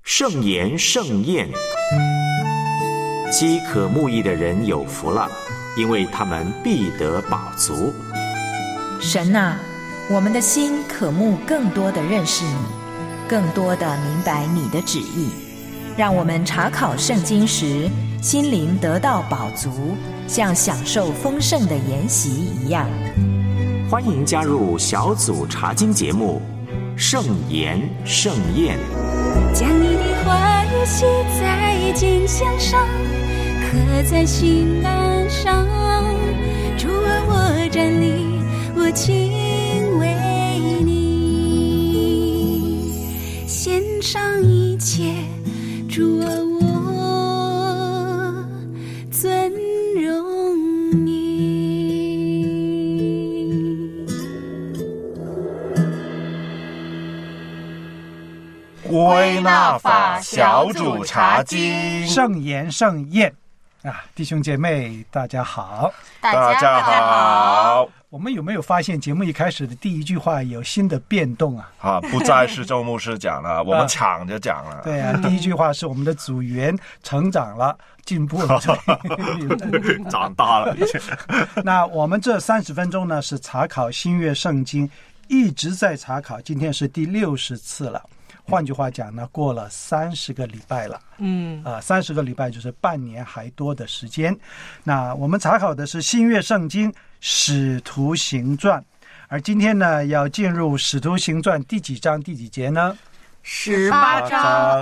圣言盛宴，饥渴慕义的人有福了，因为他们必得饱足。 神啊，我们的心渴慕更多的认识你，更多的明白你的旨意，让我们查考圣经时心灵得到饱足，像享受丰盛的筵席一样。 欢迎加入小组查经节目圣言盛宴， 将你的话语写在肩项上，刻在心栏上。主啊，我站立，我敬畏你，献上一切。主啊，我尊荣你。 归纳法小组查经， 圣言盛宴啊，弟兄姐妹大家好， 大家好。 我们有没有发现节目一开始的第一句话有新的变动啊？ 不再是周牧师讲了，我们抢着讲了。 对啊，第一句话是我们的组员成长了，进步了， 长大了。 那我们这30分钟呢是查考新约圣经，一直在查考，今天是第60次了。换句话讲呢，过了30个礼拜了。30个礼拜就是半年还多的时间。那我们查考的是新约圣经使徒行传，而今天呢要进入使徒行传第几章第几节呢 ？18章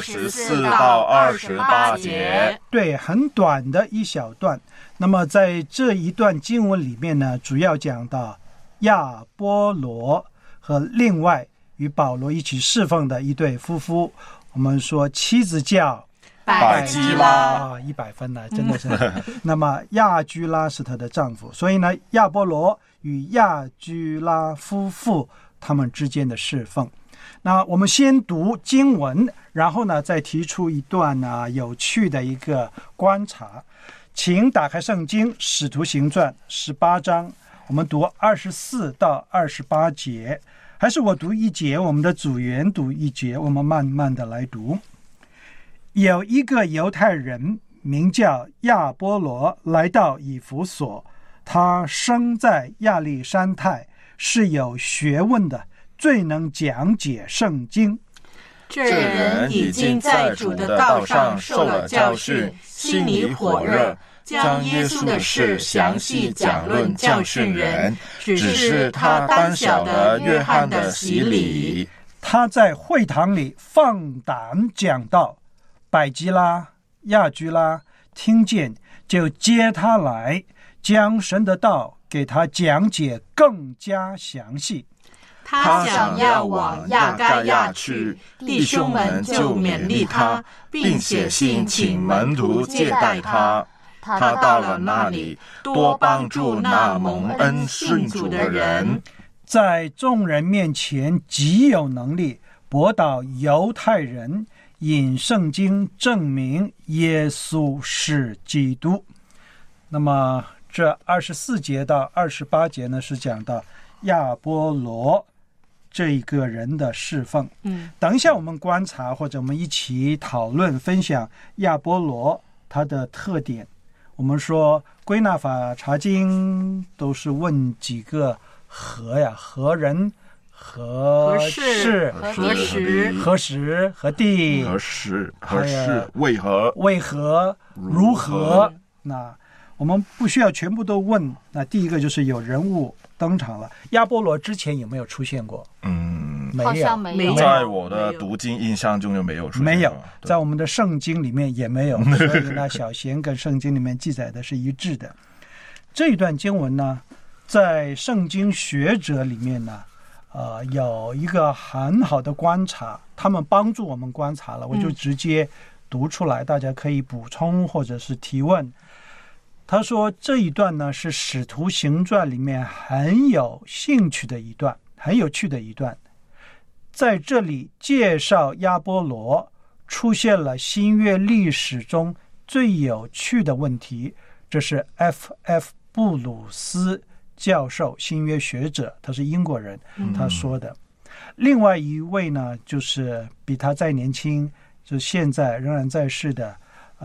24到28节。 对，很短的一小段。那么在这一段经文里面呢，主要讲到亚波罗和另外与保罗一起侍奉的一对夫妇，我们说妻子叫百基拉 ，100分了，真的是。那么亚居拉是她的丈夫，所以呢，亚波罗与亚居拉夫妇他们之间的侍奉。那我们先读经文，然后呢再提出一段有趣的一个观察。请打开圣经使徒行传18章，我们读24到28节。还是我读一节，我们的组员读一节，我们慢慢的来读。有一个犹太人名叫亚波罗来到以弗所，他生在亚历山泰，是有学问的，最能讲解圣经。 这人已经在主的道上受了教训，心里火热，将耶稣的事详细讲论教训人，只是他单晓得约翰的洗礼。 他在会堂里放胆讲道，百基拉、亚居拉听见，就接他来，将神的道给他讲解更加详细。 他想要往亚该亚去，弟兄们就勉励他，并写信请门徒接待他。他到了那里，多帮助那蒙恩信主的人， 在众人面前极有能力，驳倒犹太人，引圣经证明耶稣是基督。那么这24节到28节呢，是讲到亚波罗这一个人的侍奉。等一下我们观察，或者我们一起讨论分享亚波罗他的特点。我们说归纳法查经都是问几个何呀？何人、何事、 何时、 何时、何地、 何事、为何、 如何。那我们不需要全部都问。那第一个就是有人物登场了。亚波罗之前有没有出现过？ 好像没有， 在我的读经印象中就没有出现过。 没有，在我们的圣经里面也没有。所以呢，小贤跟圣经里面记载的是一致的。这一段经文呢，在圣经学者里面呢，有一个很好的观察，他们帮助我们观察了，我就直接读出来，大家可以补充或者是提问。他说这一段呢是使徒行传里面很有兴趣的一段，很有趣的一段。在这里介绍亚波罗，出现了新约历史中最有趣的问题。这是 F.F. 布鲁斯教授，新约学者，他是英国人，他说的。另外一位呢，就是比他再年轻， 就现在仍然在世的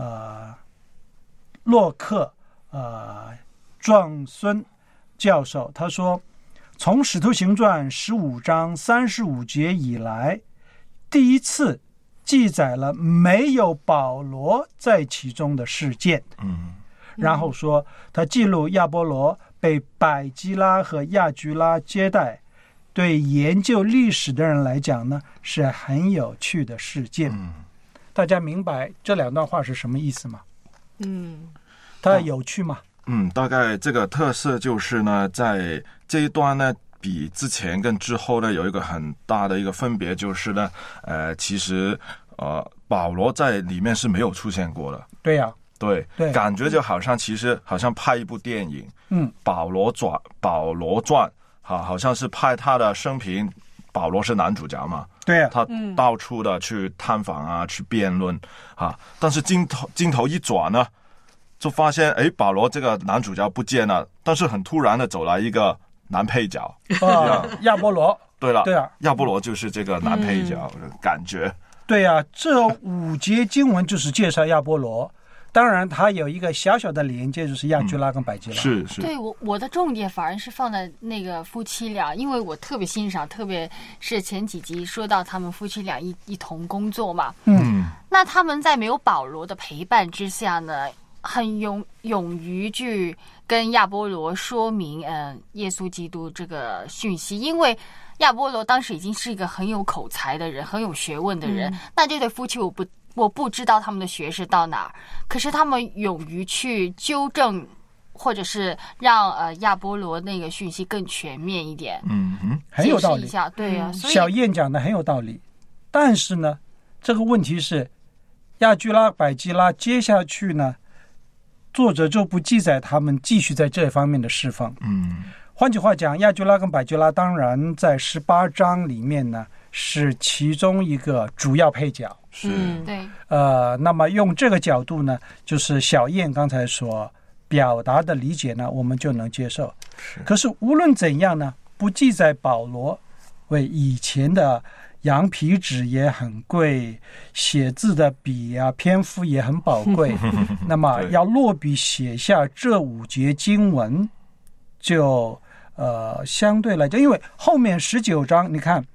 洛克壮孙教授，他说，从使徒行传15章35节以来，第一次记载了没有保罗在其中的事件。然后说他记录亚波罗被百基拉和亚居拉接待，对研究历史的人来讲呢，是很有趣的事件。大家明白这两段话是什么意思吗？它有趣吗？ 大概这个特色就是呢，在这一段呢，比之前跟之后呢有一个很大的一个分别，就是呢，其实保罗在里面是没有出现过的。 对呀。 对，感觉就好像其实好像拍一部电影，保罗传，好像是拍他的生平，保罗是男主角嘛， 对啊， 他到处的去探访啊，去辩论啊，但是镜头一转呢，就发现保罗这个男主角不见了，但是很突然的走来一个男配角， 亚波罗。 对了， 对啊， 亚波罗就是这个男配角的感觉。 对啊，这5节经文就是介绍亚波罗。当然它有一个小小的连接，就是亚居拉跟百基拉。 是对，我的重点反而是放在那个夫妻俩，因为我特别欣赏，特别是前几集说到他们夫妻俩一同工作嘛。那他们在没有保罗的陪伴之下呢，很勇于去跟亚波罗说明耶稣基督这个讯息，因为亚波罗当时已经是一个很有口才的人，很有学问的人。那这对夫妻我不知道他们的学识到哪儿，可是他们勇于去纠正，或者是让亚波罗那个讯息更全面一点。 很有道理。 解释一下，对啊，所以小燕讲的很有道理。但是呢，这个问题是亚居拉、百基拉接下去呢，作者就不记载他们继续在这方面的侍奉。换句话讲，亚居拉跟百基拉当然在18章里面呢是其中一个主要配角。 是， 对。 那么用这个角度呢，就是小燕刚才所表达的理解呢，我们就能接受。可是无论怎样呢，不记载保罗，为以前的羊皮纸也很贵，写字的笔啊篇幅也很宝贵。那么要落笔写下这5节经文，就相对来讲，因为后面19章，你看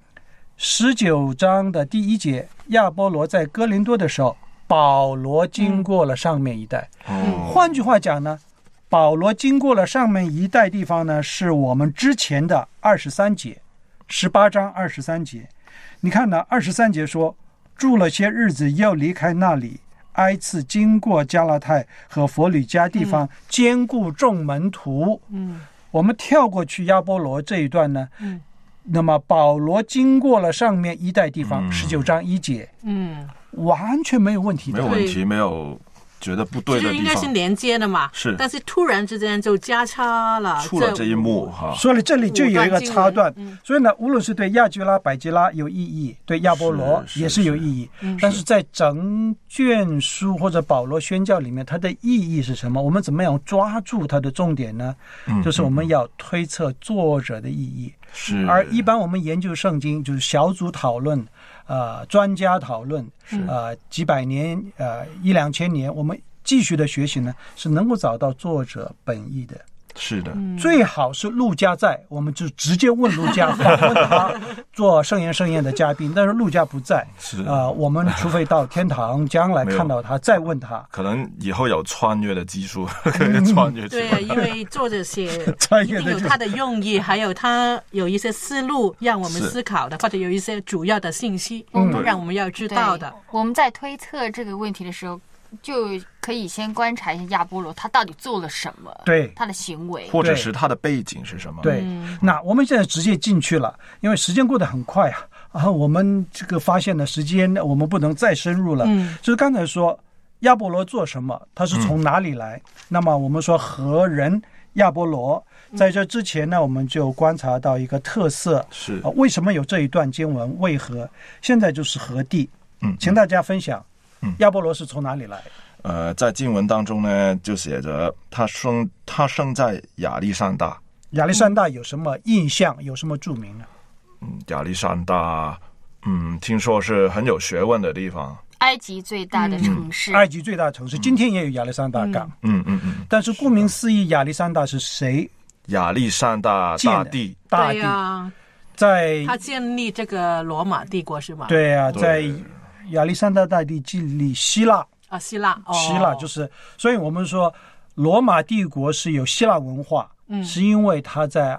19章的第1节，亚波罗在哥林多的时候，保罗经过了上面一带。换句话讲呢，保罗经过了上面一带地方呢，是我们之前的23节，18章23节。你看呢，23节说，住了些日子，又离开那里，挨次经过加拉太和弗吕家地方，兼顾众门徒。我们跳过去亚波罗这一段呢，那么保罗经过了上面一带地方，19章1节，完全没有问题的， 没有问题，没有觉得不对的地方， 应该是连接的嘛。 是， 但是突然之间就加插了， 出了这一幕哈。 所以这里就有一个插段，所以呢，无论是对亚居拉、百基拉有意义，对亚波罗也是有意义。但是在整卷书或者保罗宣教里面，它的意义是什么？我们怎么样抓住它的重点呢？就是我们要推测作者的意义。 是， 而一般我们研究圣经就是小组讨论，专家讨论，几百年1-2千年，我们继续的学习呢，是能够找到作者本意的。 是的， 最好是陆家在，我们就直接问陆家，访问他做圣言的嘉宾。但是陆家不在， 是我们除非到天堂将来看到他，再问他。 可能以后有穿越的技术，可以穿越去。 对，因为作者写一定有他的用意，还有他有一些思路让我们思考的，或者有一些主要的信息，让我们要知道的。 我们在推测这个问题的时候，就可以先观察一下亚波罗他到底做了什么， 对他的行为， 或者是他的背景是什么。 对，那我们现在直接进去了，因为时间过得很快啊，我们这个发现的时间我们不能再深入了。就是刚才说亚波罗做什么，他是从哪里来？那么我们说何人亚波罗，在这之前呢，我们就观察到一个特色， 是为什么有这一段经文？为何？现在就是何地？请大家分享。亚波罗是从哪里来？ 在经文当中呢，就写着他生在亚历山大。 亚历山大有什么印象？有什么著名呢？ 亚历山大，听说是很有学问的地方。 埃及最大的城市， 埃及最大的城市，今天也有亚历山大港。但是顾名思义，亚历山大是谁？ 亚历山大大帝， 对啊， 在他建立这个罗马帝国是吗？ 对啊，在亚历山大大帝建立希腊啊，希腊就是，所以我们说罗马帝国是有希腊文化，是因为他在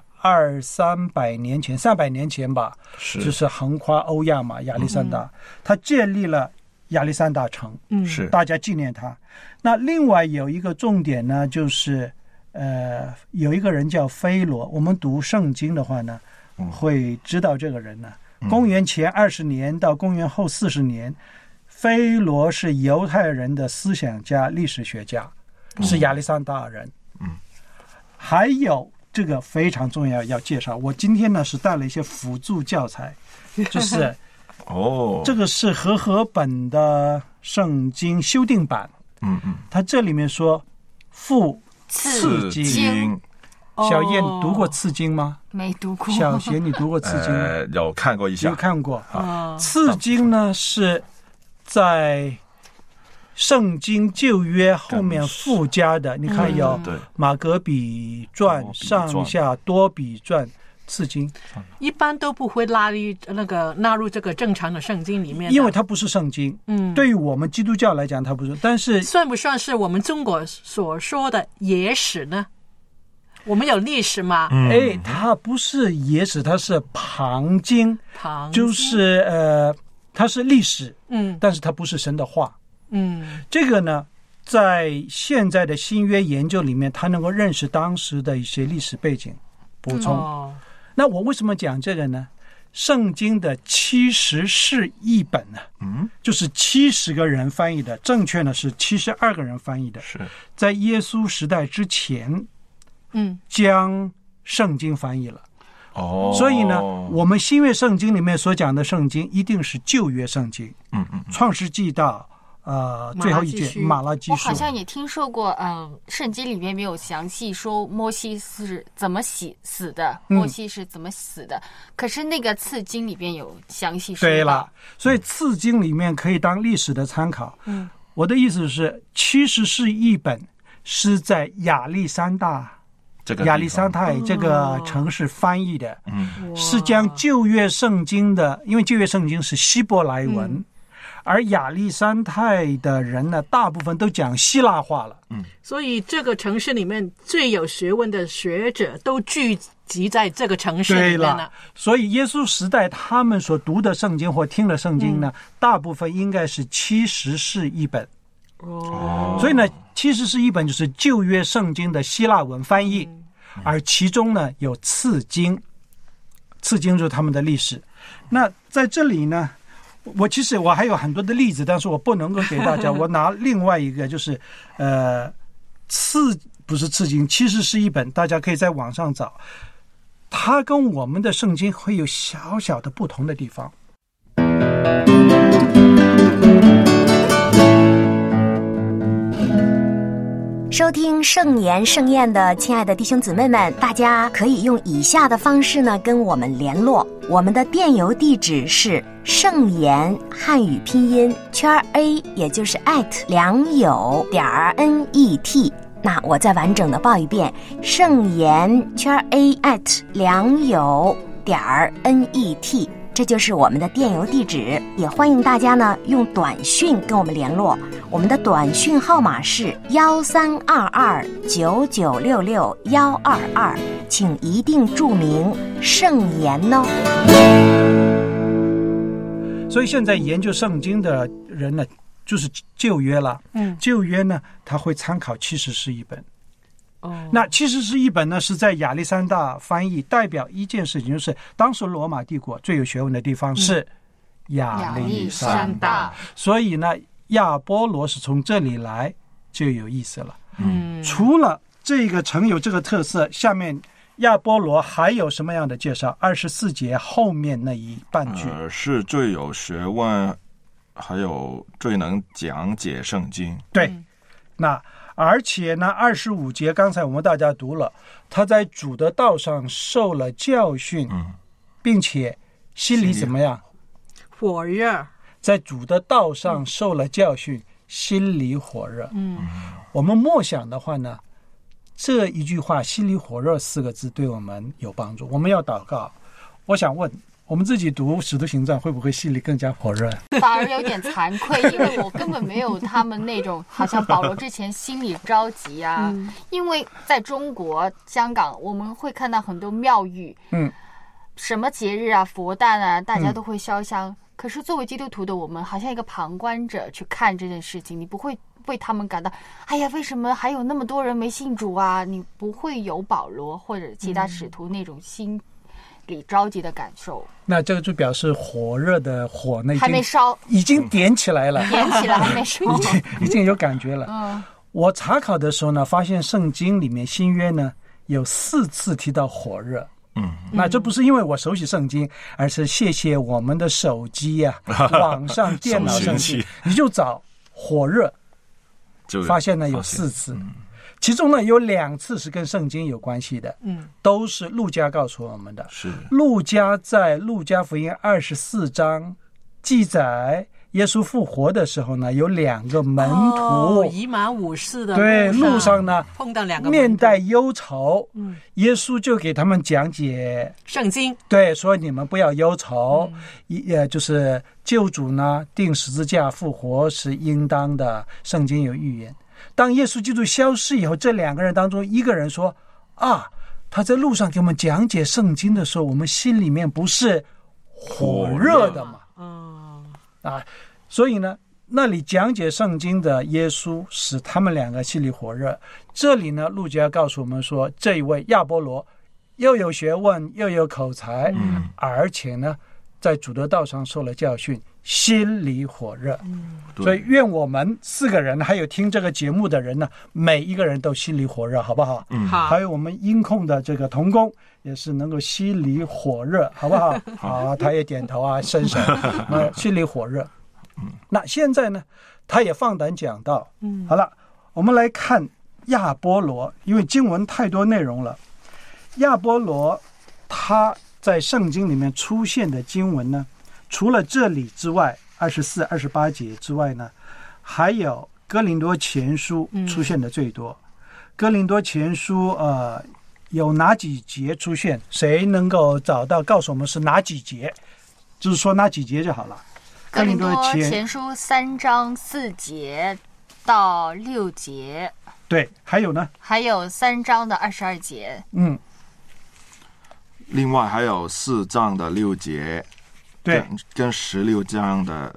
300年前吧，就是横跨欧亚嘛，亚历山大，他建立了亚历山大城， 是大家纪念他。那另外有一个重点呢，就是有一个人叫菲罗，我们读圣经的话呢，会知道这个人呢。公元前20年到公元后40年，菲罗是犹太人的思想家、历史学家，是亚历山大人。还有这个非常重要要介绍，我今天呢是带了一些辅助教材，就是这个是和本的圣经修订版。它这里面说父次经。小叶，你读过次经吗？ 没读过。 小贤，你读过次经吗？ 有看过一下。 有看过。次经呢是在圣经旧约后面附加的，你看有马可比传、上下多比传、次经， 一般都不会纳入这个正常的圣经里面， 因为它不是圣经。对于我们基督教来讲，它不是。但是算不算是我们中国所说的野史呢？我们有历史吗？ 它不是野史，它是旁经，就是它是历史，但是它不是神的话。这个呢，在现在的新约研究里面，它能够认识当时的一些历史背景，补充。那我为什么讲这个呢？圣经的70释译本呢，就是70个人翻译的，正确呢是72个人翻译的，是在耶稣时代之前。将圣经翻译了。所以呢，我们新约圣经里面所讲的圣经一定是旧约圣经。创世纪到最后一卷马拉基书。 我好像也听说过，圣经里面没有详细说摩西是怎么死的，摩西是怎么死的。可是那个次经里面有详细说到。 对了，所以次经里面可以当历史的参考。我的意思是，70释译本是在亚历山大这个城市翻译的，是将旧约圣经的，因为旧约圣经是希伯来文，而亚历山大的人呢，大部分都讲希腊话了。 所以这个城市里面最有学问的学者都聚集在这个城市里面了。 所以耶稣时代他们所读的圣经或听的圣经呢，大部分应该是70释译本。所以呢，70释译本就是旧约圣经的希腊文翻译，而其中呢有次经就是他们的历史。那在这里呢，其实我还有很多的例子，但是我不能够给大家。我拿另外一个，就是不是次经，70释译本，大家可以在网上找。它跟我们的圣经会有小小的不同的地方。 收听圣言盛宴的亲爱的弟兄姊妹们，大家可以用以下的方式呢跟我们联络。我们的电邮地址是圣言汉语拼音+A， 也就是@良友.net。那我再完整的报一遍，圣言+A @良友.net。这就是我们的电邮地址，也欢迎大家呢用短讯跟我们联络。我们的短讯号码是132299662122，请一定注明圣言哦。 所以现在研究圣经的人呢，就是旧约了。旧约呢，他会参考70释译本。那70释译本呢是在亚历山大翻译，代表一件事情，就是当时罗马帝国最有学问的地方是亚历山大，所以呢亚波罗是从这里来，就有意思了。除了这个城有这个特色，下面亚波罗还有什么样的介绍？24节后面那一半句， 是最有学问，还有最能讲解圣经。 对，那而且呢25节刚才我们大家读了，他在主的道上受了教训，并且心里怎么样？ 火热。 在主的道上受了教训，心里火热。我们默想的话呢，这一句话心里火热4个字对我们有帮助。我们要祷告。我想问，我们自己读使徒行传会不会心里更加火热？ 反而有点惭愧，因为我根本没有他们那种好像保罗之前心里着急啊。因为在中国香港我们会看到很多庙宇，什么节日啊佛诞啊大家都会烧香，可是作为基督徒的我们好像一个旁观者去看这件事情，你不会为他们感到哎呀为什么还有那么多人没信主啊，你不会有保罗或者其他使徒那种心里着急的感受。 那这个就表示火热的火呢还没烧， 已经点起来了， 点起来还没烧已经有感觉了。我查考的时候呢，发现圣经里面新约呢有4次提到火热。那这不是因为我熟悉圣经，而是谢谢我们的手机啊网上电脑上去你就找火热，发现呢有4次。其中呢有2次是跟圣经有关系的，都是路加告诉我们的。是路加在路加福音24章记载耶稣复活的时候呢，有2个门徒以马忤斯的对路上呢碰到2个面带忧愁，耶稣就给他们讲解圣经， 对，说你们不要忧愁，就是救主呢钉十字架复活是应当的，圣经有预言。当耶稣基督消失以后，这2个人当中一个人说啊，他在路上给我们讲解圣经的时候，我们心里面不是火热的嘛？所以呢那里讲解圣经的耶稣使他们2个心里火热。这里呢路加告诉我们说，这一位亚波罗又有学问又有口才，而且呢在主的道上受了教训，心里火热。所以愿我们4个人还有听这个节目的人呢，每一个人都心里火热，好不好？好。还有我们音控的这个同工也是能够心里火热，好不好？好，他也点头啊，伸手，心里火热。那现在呢他也放胆讲道。好了，我们来看亚波罗，因为经文太多内容了。亚波罗他在圣经里面出现的经文呢，除了这里之外24、28节之外呢，还有哥林多前书出现的最多。哥林多前书有哪几节出现？谁能够找到告诉我们是哪几节？就是说哪几节就好了。 哥林多前书3章4节到6节。 对，还有呢？ 还有3章的22节。 另外还有4章的6节， 对， 跟16章的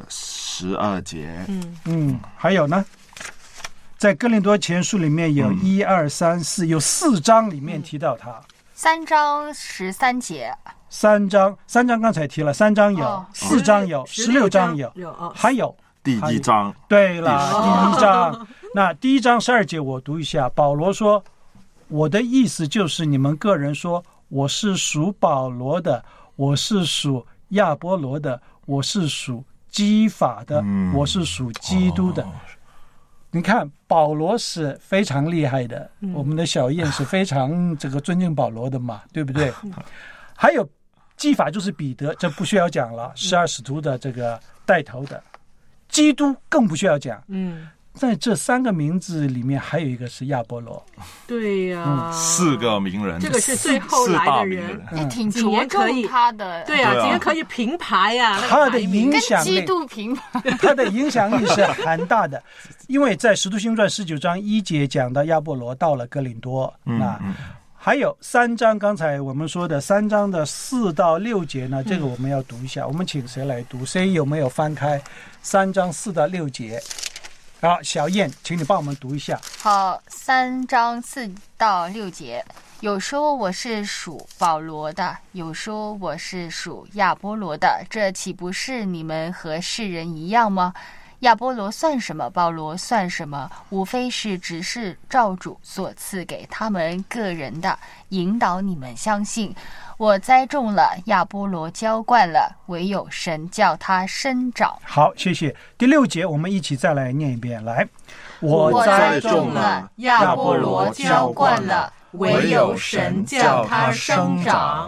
12节。 还有呢，在哥林多前书里面有1、2、3、4，有4章里面提到他。 3章13节。 3章刚才提了，3章有，4章有，16章有，还有第1章。 对了，第1章。那第1章12节我读一下，保罗说：“我的意思就是你们个人说，我是属保罗的，我是属亚波罗的，我是属基法的，我是属基督的。”你看保罗是非常厉害的，我们的小燕是非常这个尊敬保罗的嘛，对不对？还有基法就是彼得，这不需要讲了，12使徒的这个带头的。基督更不需要讲。在这3个名字里面还有一个是亚波罗。 对呀 ，4个名人， 这个是最后来的人， 也挺着重他的。 对啊，今天可以平排啊， 他的影响力， 跟基督平排， 他的影响力是很大的。因为在使徒行传19章1节讲到亚波罗到了哥林多，那还有3章，刚才我们说的3章的4到6节呢，这个我们要读一下。我们请谁来读？谁有没有翻开3章4到6节？好，小燕，请你帮我们读一下。 好，3章4到6节，有说我是属保罗的，有说我是属亚波罗的，这岂不是你们和世人一样吗？亚波罗算什么？保罗算什么？无非是只是照主所赐给他们个人的，引导你们相信。我栽种了，亚波罗浇灌了，唯有神叫他生长。 好，谢谢。第6节我们一起再来念一遍。来， 我栽种了，亚波罗浇灌了，唯有神叫他生长。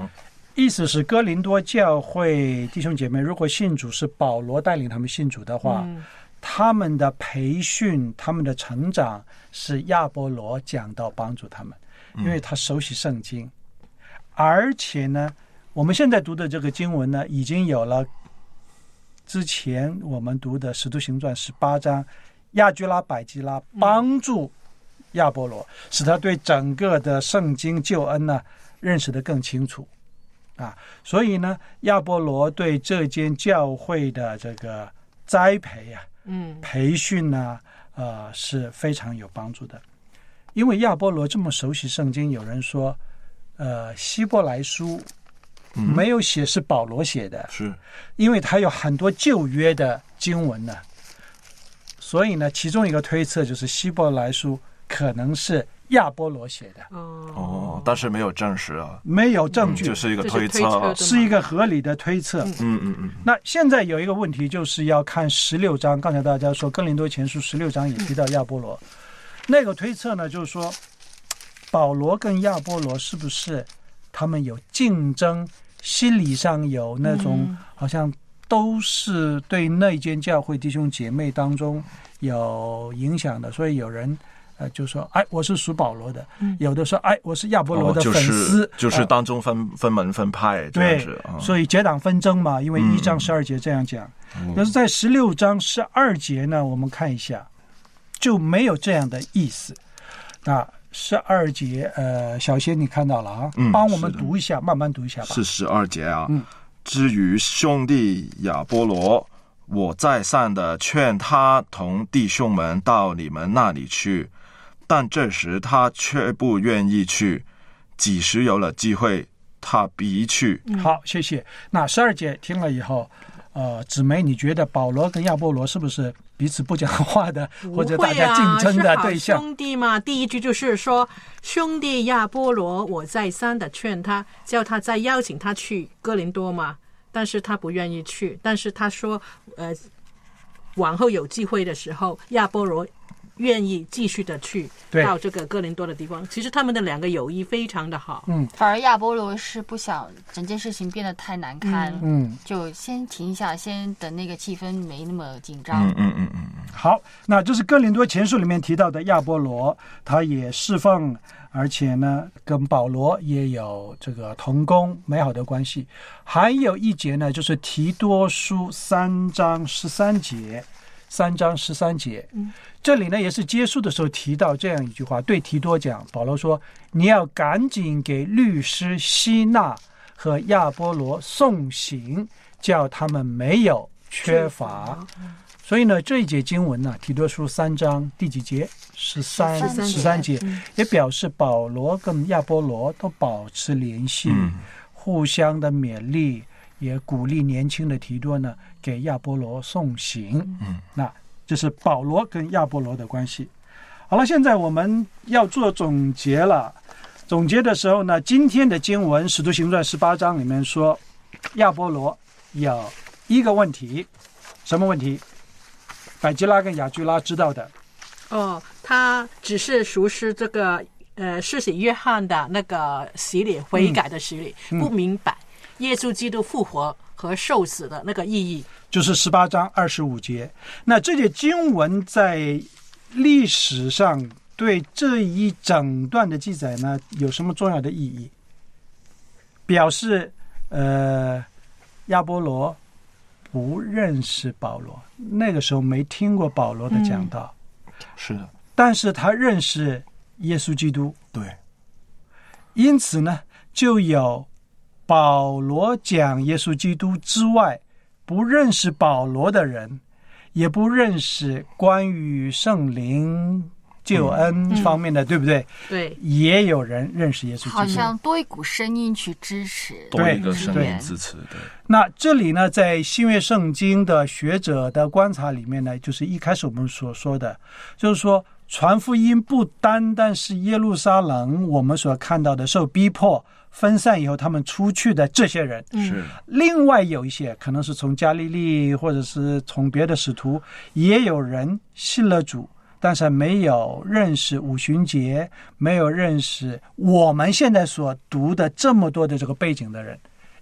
意思是哥林多教会弟兄姐妹如果信主是保罗带领他们信主的话，他们的培训他们的成长是亚波罗讲道帮助他们，因为他熟悉圣经，而且呢我们现在读的这个经文呢已经有了之前我们读的使徒行传18章，亚居拉百基拉帮助亚波罗，使他对整个的圣经救恩呢认识得更清楚啊。所以呢亚波罗对这间教会的这个栽培啊培训呢是非常有帮助的。因为亚波罗这么熟悉圣经，有人说希伯来书没有写是保罗写的， 是因为他有很多旧约的经文呢，所以呢其中一个推测就是希伯来书可能是亚波罗写的。 但是没有证实啊， 没有证据， 就是一个推测， 是一个合理的推测。那现在有一个问题，就是要看16章，刚才大家说哥林多前书16章也提到亚波罗，那个推测呢就是说保罗跟亚波罗是不是他们有竞争，心理上有那种好像都是对那间教会弟兄姐妹当中有影响的，所以有人就说哎我是属保罗的，有的说哎我是亚波罗的粉丝， 就是当中分门分派这样子。 所以结党纷争嘛，因为1章12节这样讲。但是在16章12节呢我们看一下就没有这样的意思。那12节小仙你看到了啊，帮我们读一下，慢慢读一下吧。 是12节啊。至于兄弟亚波罗，我再三的劝他同弟兄们到你们那里去，但这时他却不愿意去，几时有了机会他必去。 好，谢谢。那12节听了以后姊妹你觉得保罗跟亚波罗是不是彼此不讲话的，或者大家竞争的对象？ 兄弟嘛，第一句就是说兄弟亚波罗，我再三的劝他，叫他再邀请他去哥林多嘛，但是他不愿意去。但是他说往后有机会的时候亚波罗愿意继续的去到这个哥林多的地方。其实他们的两个友谊非常的好。 反而亚波罗是不想整件事情变得太难堪，就先停一下，先等那个气氛没那么紧张。 好，那这是哥林多前书里面提到的亚波罗，他也侍奉，而且呢跟保罗也有这个同工美好的关系。还有一节呢就是提多书3章13节，这里呢也是结束的时候提到这样一句话，对提多讲，保罗说你要赶紧给律师希纳和亚波罗送行，叫他们没有缺乏。所以呢这一节经文呢提多书3章第几节13节也表示保罗跟亚波罗都保持联系，互相的勉励，也鼓励年轻的提多呢给亚波罗送行。那这是保罗跟亚波罗的关系。好了，现在我们要做总结了。总结的时候呢，今天的经文使徒行传18章里面说亚波罗有一个问题，什么问题？百基拉跟雅居拉知道的。 他只是熟悉这个施洗约翰的那个洗礼，悔改的洗礼，不明白耶稣基督复活和受死的那个意义。 就是18章25节。那这些经文在历史上对这一整段的记载呢有什么重要的意义？表示亚波罗不认识保罗，那个时候没听过保罗的讲道。 是的， 但是他认识耶稣基督。 对， 因此呢就有保罗讲耶稣基督之外不认识保罗的人，也不认识关于圣灵救恩方面的，对不对？ 对， 也有人认识耶稣基督， 好像多一股声音去支持， 多一个声音支持。对。 那这里呢，在新约圣经的学者的观察里面呢，就是一开始我们所说的，就是说传福音不单单是耶路撒冷我们所看到的受逼迫分散以后他们出去的这些人， 是另外有一些可能是从加利利或者是从别的使徒，也有人信了主，但是没有认识五旬节，没有认识我们现在所读的这么多的这个背景的人，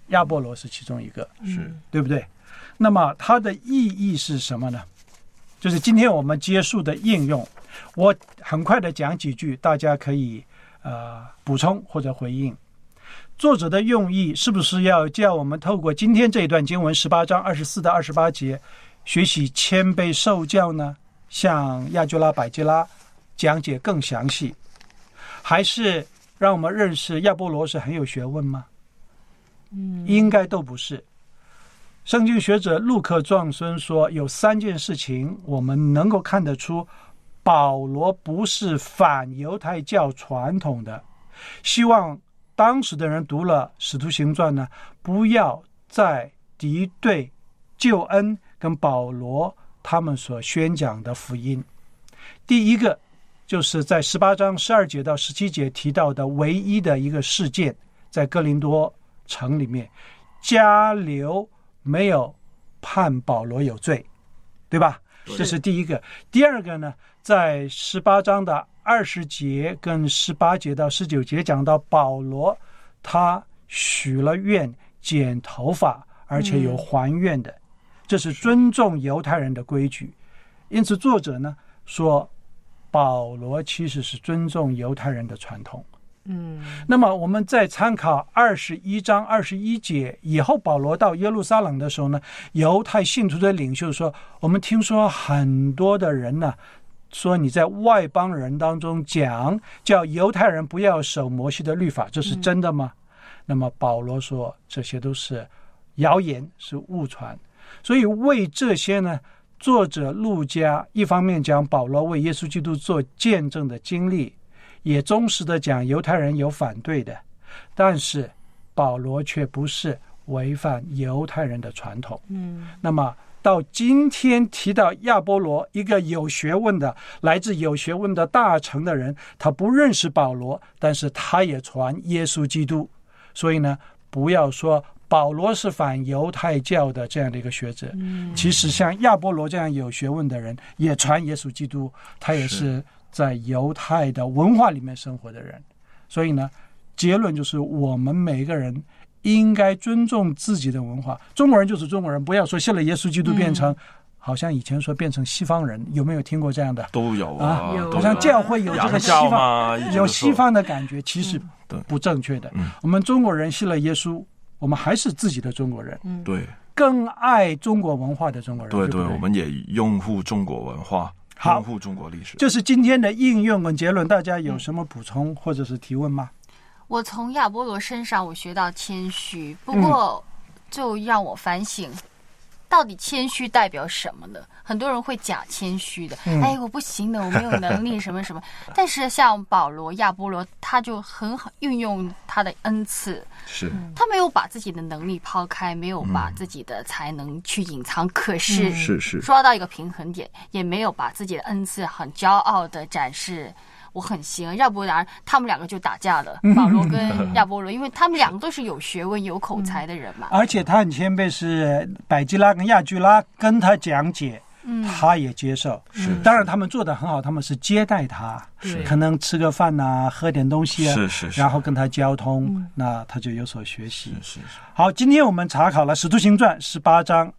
亚波罗是其中一个， 是对不对？那么它的意义是什么呢？就是今天我们接触的应用，我很快的讲几句，大家可以补充或者回应。作者的用意是不是要叫我们透过今天这一段经文18章24到28节学习谦卑受教呢？像亚居拉、百基拉讲解更详细，还是让我们认识亚波罗是很有学问吗？应该都不是。圣经学者路克壮孙说，有3件事情我们能够看得出保罗不是反犹太教传统的，希望当时的人读了使徒行传呢，不要再敌对救恩跟保罗他们所宣讲的福音。第一个就是在18章12节到17节提到的唯一的一个事件，在哥林多城里面，迦流没有判保罗有罪，对吧？这是第一个。第二个呢，在18章的20节跟18节到19节讲到保罗他许了愿剪头发，而且有还愿的，这是尊重犹太人的规矩。因此作者呢说保罗其实是尊重犹太人的传统。那么我们再参考21章21节以后，保罗到耶路撒冷的时候呢，犹太信徒的领袖说，我们听说很多的人呢说你在外邦人当中讲叫犹太人不要守摩西的律法，这是真的吗？那么保罗说这些都是谣言，是误传。所以为这些呢，作者路加一方面讲保罗为耶稣基督做见证的经历，也忠实的讲犹太人有反对的，但是保罗却不是违反犹太人的传统。那么到今天提到亚波罗，一个有学问的来自有学问的大城的人，他不认识保罗，但是他也传耶稣基督。所以呢，不要说保罗是反犹太教的这样的一个学者，其实像亚波罗这样有学问的人也传耶稣基督，他也是在犹太的文化里面生活的人。所以呢，结论就是我们每个人应该尊重自己的文化。中国人就是中国人，不要说信了耶稣基督变成好像以前说变成西方人，有没有听过这样的？ 都有啊， 好像教会有这个西方有西方的感觉，其实不正确的。我们中国人信了耶稣，我们还是自己的中国人， 对， 更爱中国文化的中国人。对， 我们也拥护中国文化，拥护中国历史。 这是今天的应用跟结论，大家有什么补充或者是提问吗？ 我从亚波罗身上我学到谦虚，不过就让我反省，到底谦虚代表什么呢？很多人会假谦虚的，我不行的，我没有能力什么什么。但是像保罗、亚波罗，他就很好运用他的恩赐， 是他没有把自己的能力抛开，没有把自己的才能去隐藏，可是抓到一个平衡点，也没有把自己的恩赐很骄傲的展示。我很行，要不然他们两个就打架了，保罗跟亚波罗，因为他们两个都是有学问有口才的人嘛。 而且他很谦卑，是百基拉跟亚居拉跟他讲解，他也接受。当然他们做得很好，他们是接待他，可能吃个饭啊，喝点东西啊，然后跟他交通，那他就有所学习。好，今天我们查考了使徒行传18章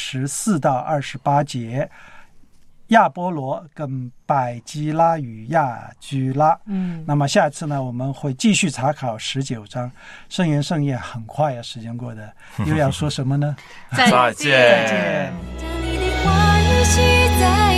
24到28节，亚波罗跟百基拉与亚居拉。那么下次呢，我们会继续查考19章。圣言圣言，很快啊，时间过得又要说什么呢？ 再见。 将你的话语写在